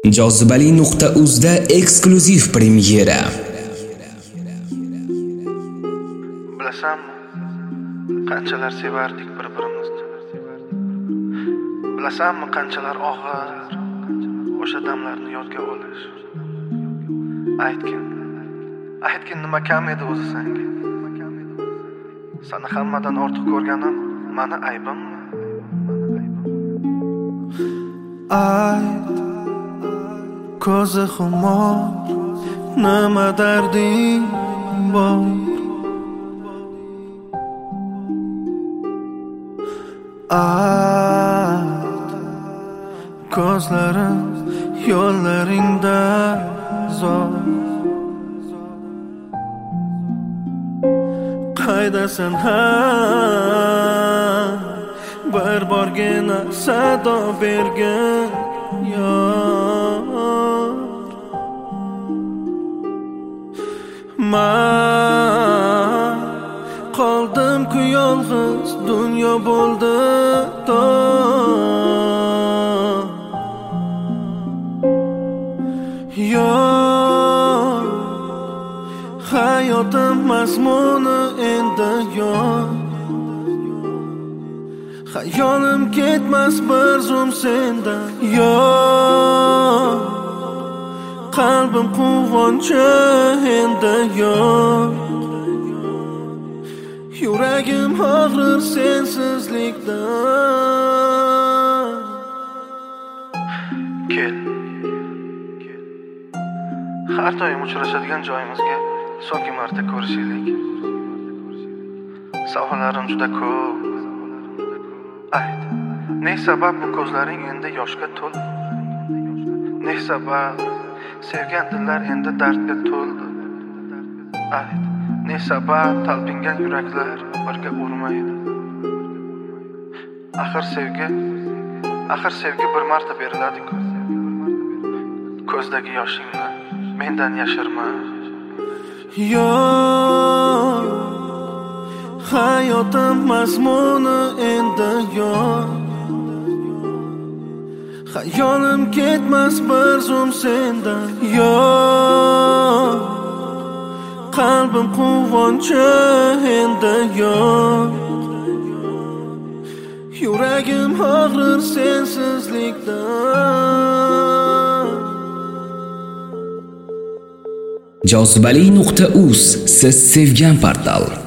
Jozibali.uzda eksklyuziv premyera. Bilasanmi, qanchalar sevardik bir-birimizni. Bilasanmi, qanchalar og'ir o'sha damlarni yodga olish. Aytgin nima kam edi o'zi senga. Seni hammadan ortiq ko'rganim meni aybimmi? Ko'zi xumor, nima darding bor? Ko'zlarim yo'llaringda zo'r. Qaydasan bir borgina sado bergin yor. Men qoldim-ku yolg'iz, dunyo bo'ldi tor. Yor, hayotim mazmuni endi yo'q. Hayolim ketmas bir zum sendan. Yo'q, qalbim quvonchi endi yo'q. Yuragim og'rir sensizlikdan. Kel, har doim uchrashadigan joyimizga so'nggi marta ko'rishaylik. Savollarim juda ko'p. Ayt, ne sabab bu ko'zlaring endi yoshga to'ldi? Ne sabab sevgan dillar endi dardga to'ldi? Ayt, ne sabab talpingan yuraklar birga urmaydi? Axir sevgi bir marta beriladi-ku. Ko'zdagi yoshingni mendan yashirma. Yo'q, hayotim mazmuni endi yo'q. Hayolim ketmas bir zum sendan. Yo'q, qalbim quvonchi endi yo'q. Yuragim og'rir sensizlikdan. Jozibali.uz, siz sevgan portal.